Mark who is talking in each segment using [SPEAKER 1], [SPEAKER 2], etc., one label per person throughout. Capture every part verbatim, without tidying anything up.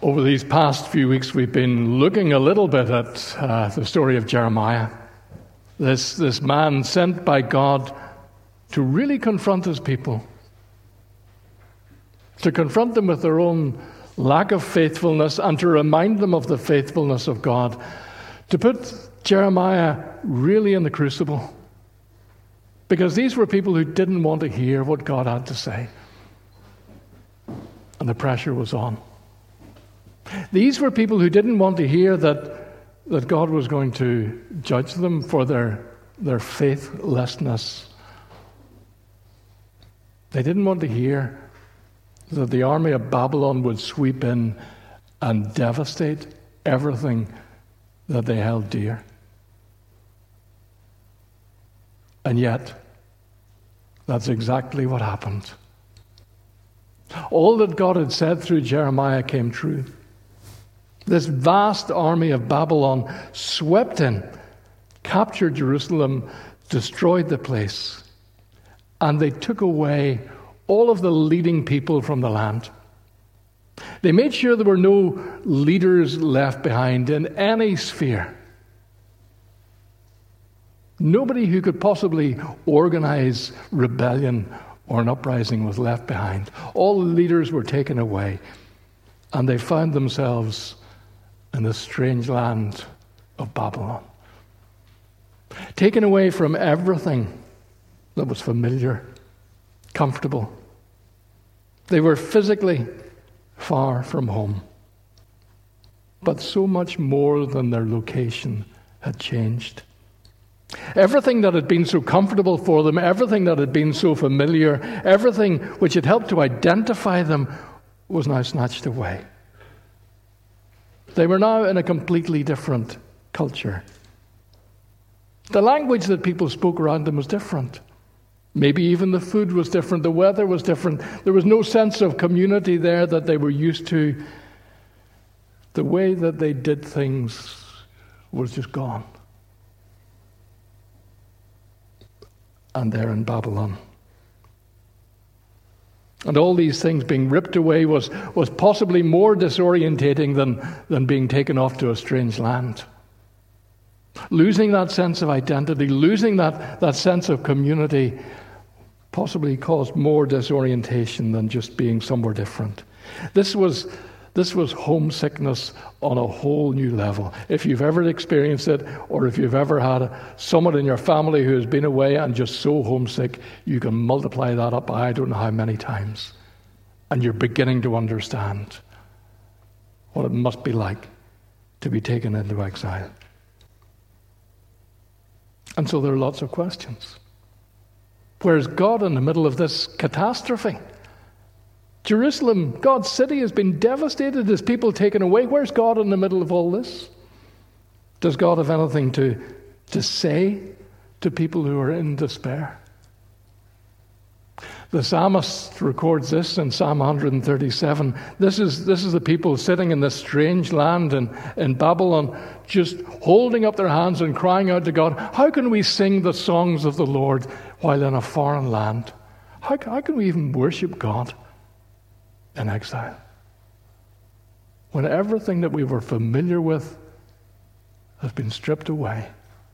[SPEAKER 1] Over these past few weeks, we've been looking a little bit at uh, the story of Jeremiah. This, this man sent by God to really confront his people, to confront them with their own lack of faithfulness and to remind them of the faithfulness of God, to put Jeremiah really in the crucible. Because these were people who didn't want to hear what God had to say. And the pressure was on. These were people who didn't want to hear that, that God was going to judge them for their, their faithlessness. They didn't want to hear that the army of Babylon would sweep in and devastate everything that they held dear. And yet, that's exactly what happened. All that God had said through Jeremiah came true. This vast army of Babylon swept in, captured Jerusalem, destroyed the place, and they took away all of the leading people from the land. They made sure there were no leaders left behind in any sphere. Nobody who could possibly organize rebellion or an uprising was left behind. All the leaders were taken away, and they found themselves in the strange land of Babylon. Taken away from everything that was familiar, comfortable. They were physically far from home. But so much more than their location had changed. Everything that had been so comfortable for them, everything that had been so familiar, everything which had helped to identify them was now snatched away. They were now in a completely different culture. The language that people spoke around them was different. Maybe even the food was different, the weather was different. There was no sense of community there that they were used to. The way that they did things was just gone. And they're in Babylon. And all these things being ripped away was, was possibly more disorientating than, than being taken off to a strange land. Losing that sense of identity, losing that, that sense of community possibly caused more disorientation than just being somewhere different. This was This was homesickness on a whole new level. If you've ever experienced it, or if you've ever had someone in your family who has been away and just so homesick, you can multiply that up by I don't know how many times. And you're beginning to understand what it must be like to be taken into exile. And so there are lots of questions. Where's God in the middle of this catastrophe? Jerusalem, God's city, has been devastated. His people taken away. Where's God in the middle of all this? Does God have anything to, to say to people who are in despair? The psalmist records this in Psalm one thirty-seven. This is, this is the people sitting in this strange land in, in Babylon, just holding up their hands and crying out to God, how can we sing the songs of the Lord while in a foreign land? How, how can we even worship God in exile, when everything that we were familiar with has been stripped away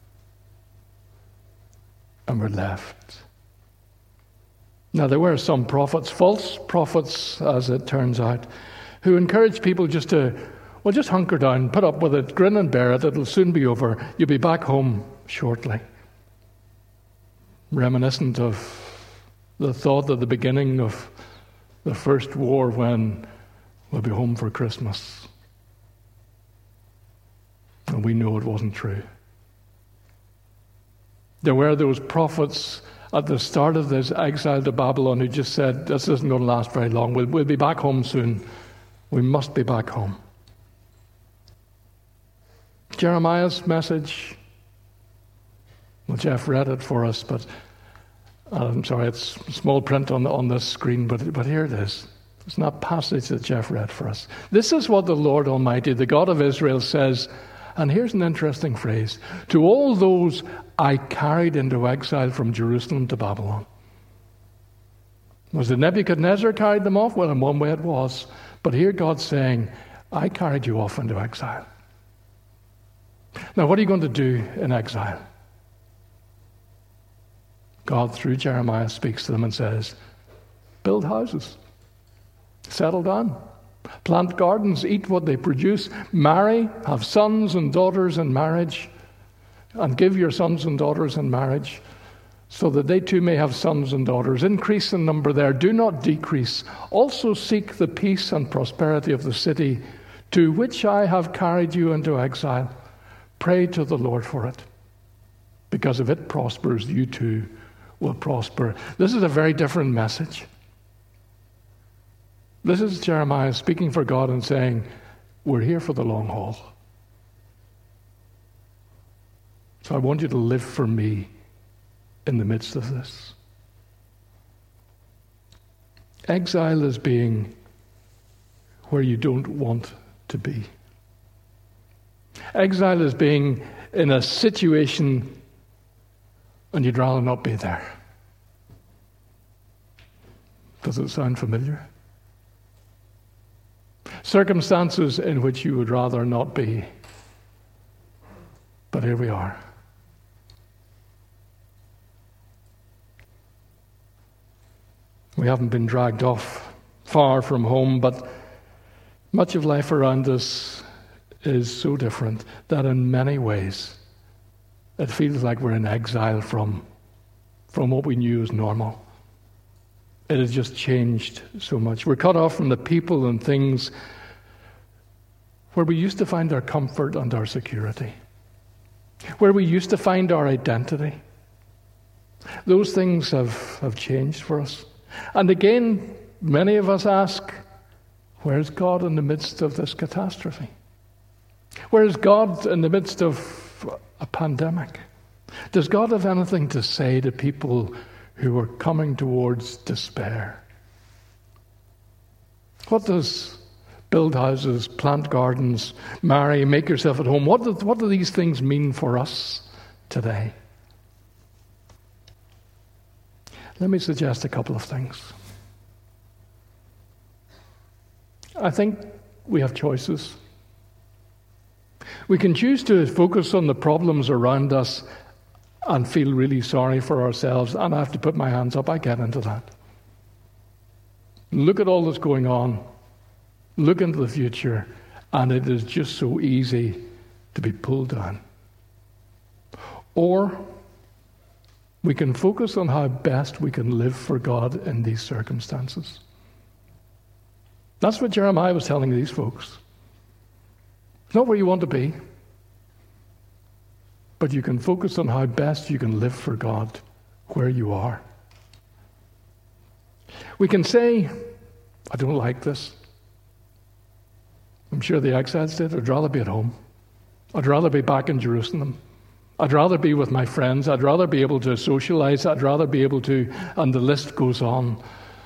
[SPEAKER 1] and we're left? Now, there were some prophets, false prophets as it turns out, who encouraged people just to, well, just hunker down, put up with it, grin and bear it, it'll soon be over, you'll be back home shortly. Reminiscent of the thought at the beginning of the first war, when we'll be home for Christmas. And we know it wasn't true. There were those prophets at the start of this exile to Babylon who just said, this isn't going to last very long. We'll, we'll be back home soon. We must be back home. Jeremiah's message, well, Jeff read it for us, but I'm sorry, it's small print on, on this screen, but, but here it is. It's not passage that Jeff read for us. This is what the Lord Almighty, the God of Israel, says, and here's an interesting phrase, to all those I carried into exile from Jerusalem to Babylon. Was it Nebuchadnezzar carried them off? Well, in one way it was. But here God's saying, I carried you off into exile. Now, what are you going to do in exile? God, through Jeremiah, speaks to them and says, build houses, settle down, plant gardens, eat what they produce, marry, have sons and daughters in marriage, and give your sons and daughters in marriage, so that they too may have sons and daughters. Increase in number there, do not decrease. Also seek the peace and prosperity of the city to which I have carried you into exile. Pray to the Lord for it, because if it prospers, you too will prosper. This is a very different message. This is Jeremiah speaking for God and saying, we're here for the long haul. So I want you to live for me in the midst of this. Exile is being where you don't want to be. Exile is being in a situation and you'd rather not be there. Does it sound familiar? Circumstances in which you would rather not be. But here we are. We haven't been dragged off far from home, but much of life around us is so different that in many ways it feels like we're in exile from, from what we knew as normal. It has just changed so much. We're cut off from the people and things where we used to find our comfort and our security, where we used to find our identity. Those things have, have changed for us. And again, many of us ask, where's God in the midst of this catastrophe? Where's God in the midst of a pandemic? Does God have anything to say to people who are coming towards despair? What does build houses, plant gardens, marry, make yourself at home, what do, what do these things mean for us today? Let me suggest a couple of things. I think we have choices. We can choose to focus on the problems around us and feel really sorry for ourselves, and I have to put my hands up, I get into that. Look at all that's going on. Look into the future, and it is just so easy to be pulled down. Or we can focus on how best we can live for God in these circumstances. That's what Jeremiah was telling these folks. It's not where you want to be, but you can focus on how best you can live for God where you are. We can say, I don't like this. I'm sure the exiles did. I'd rather be at home. I'd rather be back in Jerusalem. I'd rather be with my friends. I'd rather be able to socialize. I'd rather be able to, and the list goes on.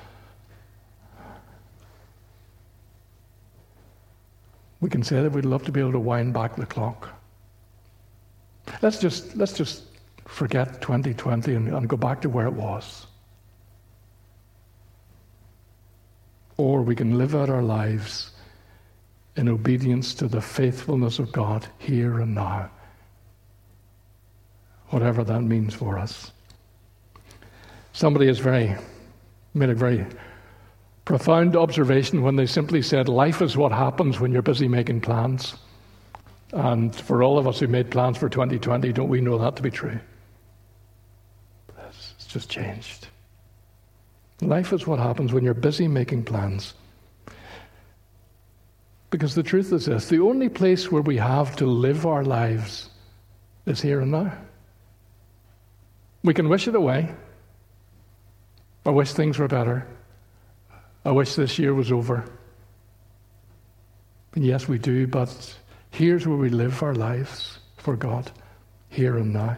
[SPEAKER 1] We can say that we'd love to be able to wind back the clock. Let's just let's just forget twenty twenty and, and go back to where it was. Or we can live out our lives in obedience to the faithfulness of God here and now, whatever that means for us. Somebody has very made a very profound observation when they simply said, life is what happens when you're busy making plans. And for all of us who made plans for twenty twenty, don't we know that to be true? It's just changed. Life is what happens when you're busy making plans. Because the truth is this, the only place where we have to live our lives is here and now. We can wish it away. I wish things were better. I wish this year was over. And yes, we do, but here's where we live our lives for God, here and now.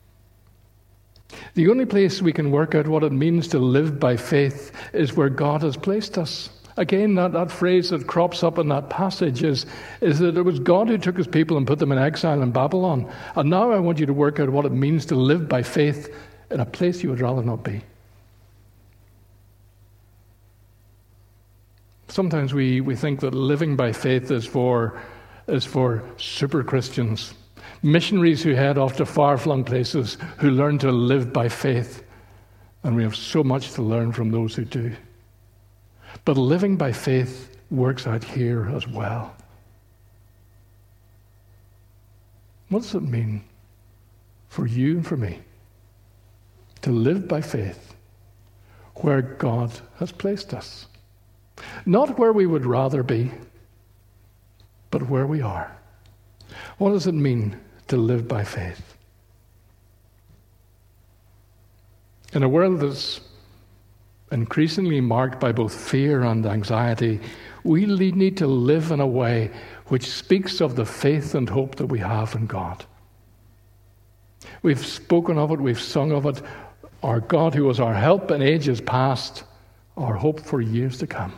[SPEAKER 1] The only place we can work out what it means to live by faith is where God has placed us. Again, that, that phrase that crops up in that passage is, is that it was God who took his people and put them in exile in Babylon. And now I want you to work out what it means to live by faith in a place you would rather not be. Sometimes we, we think that living by faith is for, is for super Christians, missionaries who head off to far-flung places, who learn to live by faith. And we have so much to learn from those who do. But living by faith works out here as well. What does it mean for you and for me to live by faith where God has placed us? Not where we would rather be, but where we are. What does it mean to live by faith? In a world that's increasingly marked by both fear and anxiety, we need to live in a way which speaks of the faith and hope that we have in God. We've spoken of it, we've sung of it. Our God who was our help in ages past, our hope for years to come.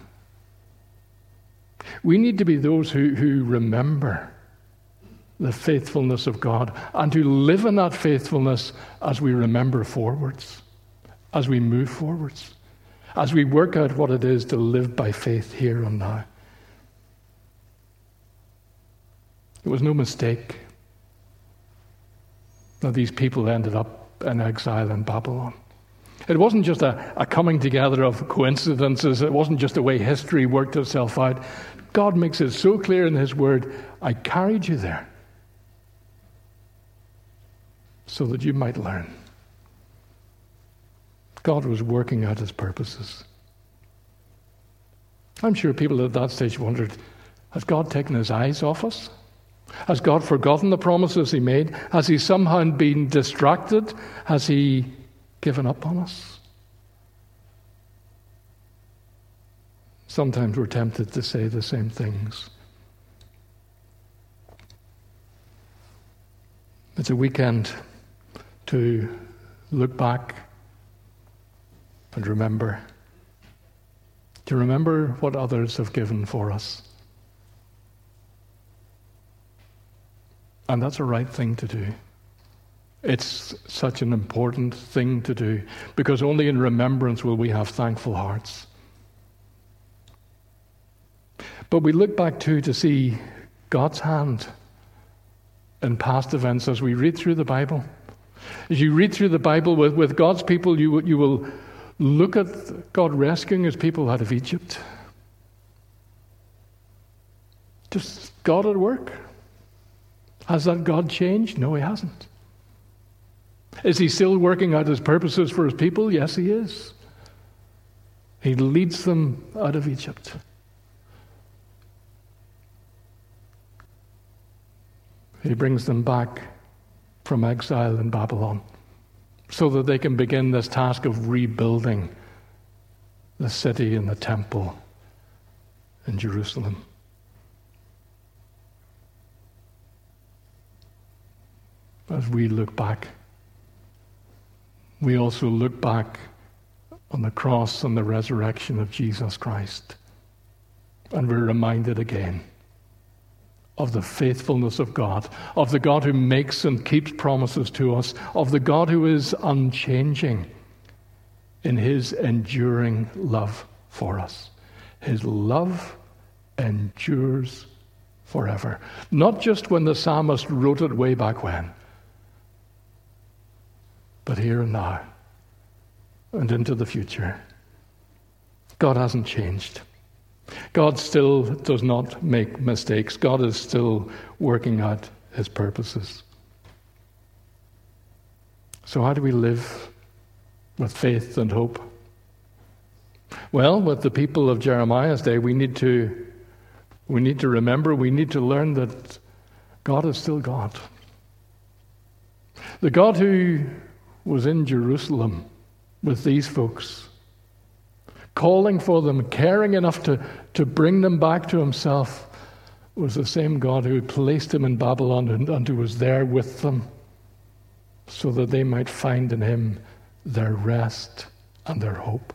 [SPEAKER 1] We need to be those who, who remember the faithfulness of God and to live in that faithfulness as we remember forwards, as we move forwards, as we work out what it is to live by faith here and now. It was no mistake that these people ended up in exile in Babylon. It wasn't just a, a coming together of coincidences. It wasn't just the way history worked itself out. God makes it so clear in His Word, I carried you there so that you might learn. God was working out His purposes. I'm sure people at that stage wondered, has God taken His eyes off us? Has God forgotten the promises He made? Has He somehow been distracted? Has He given up on us? Sometimes we're tempted to say the same things. It's a weekend to look back and remember. To remember what others have given for us. And that's a right thing to do. It's such an important thing to do, because only in remembrance will we have thankful hearts. But we look back too to see God's hand in past events as we read through the Bible. As you read through the Bible with, with God's people, you, you will look at God rescuing His people out of Egypt. Just God at work. Has that God changed? No, He hasn't. Is He still working out His purposes for His people? Yes, He is. He leads them out of Egypt. He brings them back from exile in Babylon so that they can begin this task of rebuilding the city and the temple in Jerusalem. As we look back, we also look back on the cross and the resurrection of Jesus Christ. And we're reminded again of the faithfulness of God, of the God who makes and keeps promises to us, of the God who is unchanging in His enduring love for us. His love endures forever. Not just when the psalmist wrote it way back when, but here and now and into the future. God hasn't changed. God still does not make mistakes. God is still working out His purposes. So how do we live with faith and hope? Well, with the people of Jeremiah's day, we need to we need to remember, we need to learn that God is still God. The God who was in Jerusalem with these folks, calling for them, caring enough to, to bring them back to Himself, was the same God who placed them in Babylon and, and who was there with them so that they might find in Him their rest and their hope.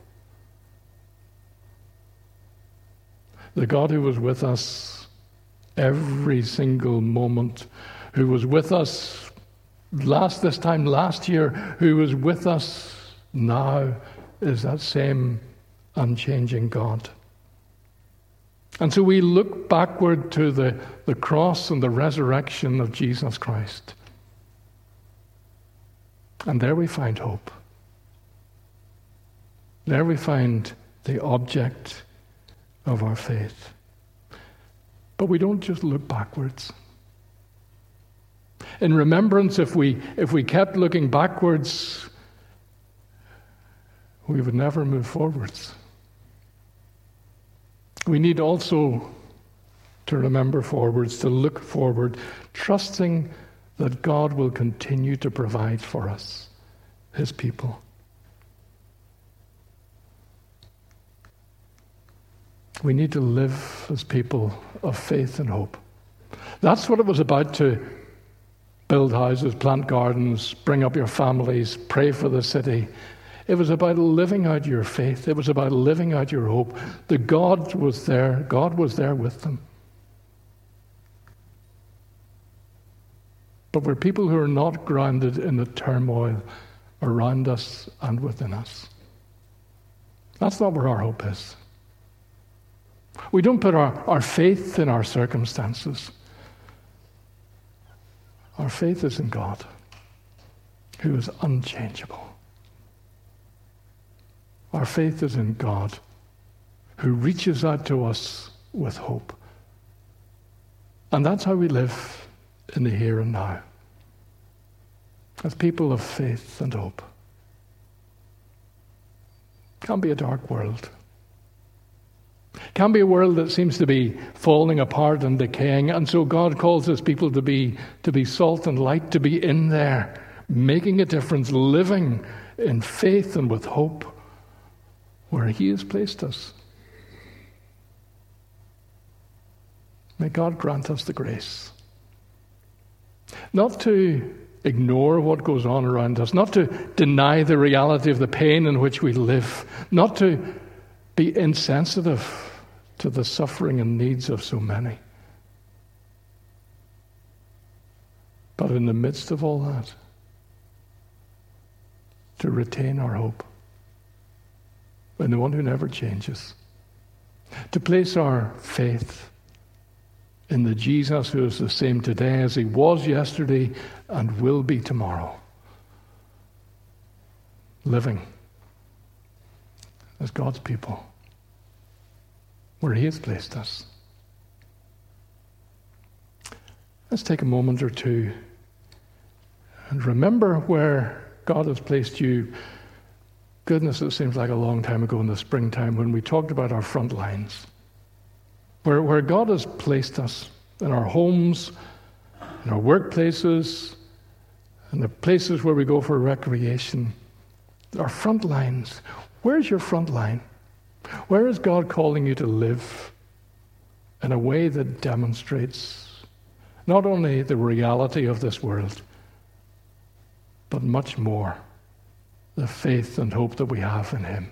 [SPEAKER 1] The God who was with us every single moment, who was with us last this time last year, who was with us now, is that same unchanging God. And so we look backward to the, the cross and the resurrection of Jesus Christ. And there we find hope. There we find the object of our faith. But we don't just look backwards. In remembrance, if we if we kept looking backwards, we would never move forwards. We need also to remember forwards, to look forward, trusting that God will continue to provide for us, His people. We need to live as people of faith and hope. That's what it was about to build houses, plant gardens, bring up your families, pray for the city. It was about living out your faith. It was about living out your hope. The God was there. God was there with them. But we're people who are not grounded in the turmoil around us and within us. That's not where our hope is. We don't put our, our faith in our circumstances. Our faith is in God, who is unchangeable. Our faith is in God, who reaches out to us with hope. And that's how we live in the here and now, as people of faith and hope. It can be a dark world. It can be a world that seems to be falling apart and decaying, and so God calls His people to be to be salt and light, to be in there, making a difference, living in faith and with hope where He has placed us. May God grant us the grace not to ignore what goes on around us, not to deny the reality of the pain in which we live, not to be insensitive to the suffering and needs of so many. But in the midst of all that, to retain our hope in the one who never changes, to place our faith in the Jesus who is the same today as He was yesterday and will be tomorrow, living as God's people where He has placed us. Let's take a moment or two and remember where God has placed you. Goodness, it seems like a long time ago in the springtime when we talked about our front lines. Where, where God has placed us in our homes, in our workplaces, in the places where we go for recreation. Our front lines. Where's your front line? Where is God calling you to live in a way that demonstrates not only the reality of this world, but much more, the faith and hope that we have in Him?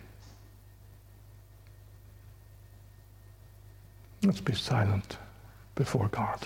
[SPEAKER 1] Let's be silent before God.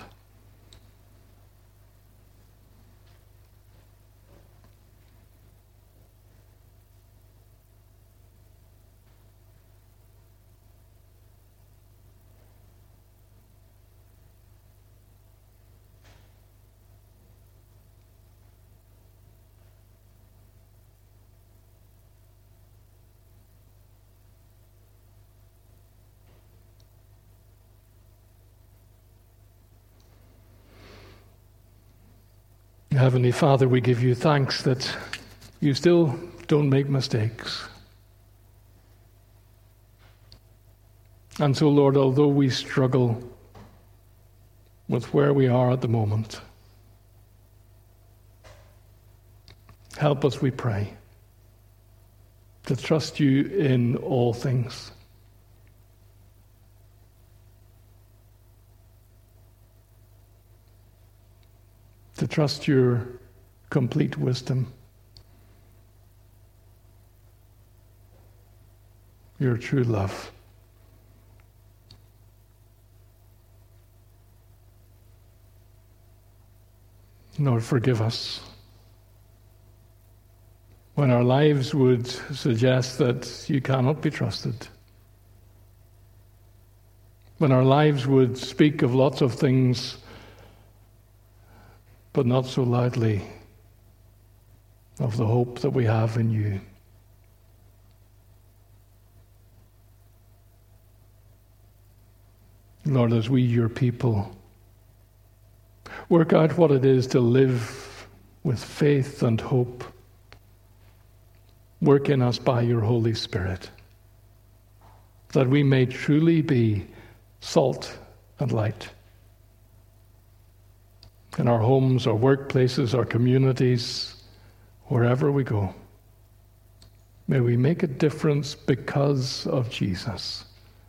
[SPEAKER 1] Heavenly Father, we give You thanks that You still don't make mistakes. And so, Lord, although we struggle with where we are at the moment, help us, we pray, to trust You in all things. To trust Your complete wisdom, Your true love. Lord, forgive us when our lives would suggest that You cannot be trusted. when our lives would speak of lots of things, but not so loudly of the hope that we have in you. Lord, as we, your people, work out what it is to live with faith and hope, work in us by your Holy Spirit, that we may truly be salt and light in our homes, our workplaces, our communities, wherever we go. May we make a difference because of Jesus.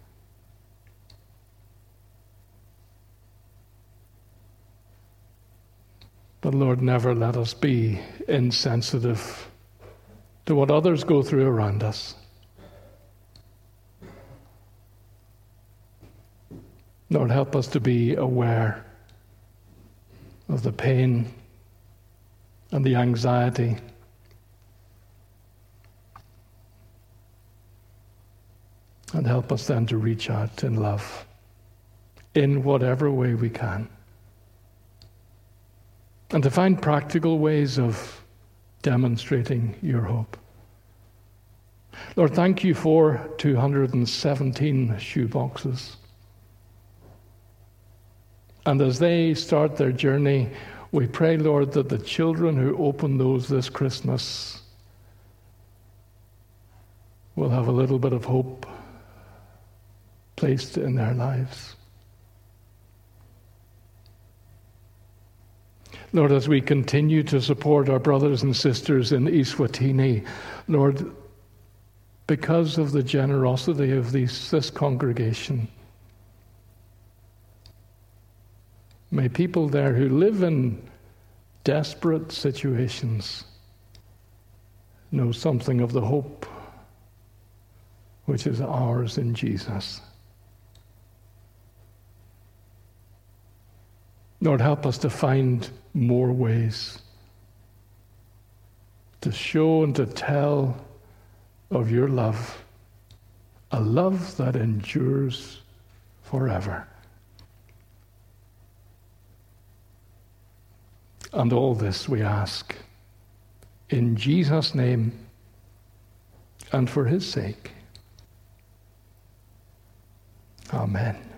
[SPEAKER 1] But Lord, never let us be insensitive to what others go through around us. Lord, help us to be aware of the pain and the anxiety and help us then to reach out in love in whatever way we can, and to find practical ways of demonstrating your hope. Lord, thank you for two hundred seventeen shoeboxes. And as they start their journey, we pray, Lord, that the children who open those this Christmas will have a little bit of hope placed in their lives. Lord, as we continue to support our brothers and sisters in Eswatini, Lord, because of the generosity of these, this congregation, may people there who live in desperate situations know something of the hope which is ours in Jesus. Lord, help us to find more ways to show and to tell of your love, a love that endures forever. And all this we ask in Jesus' name and for his sake. Amen.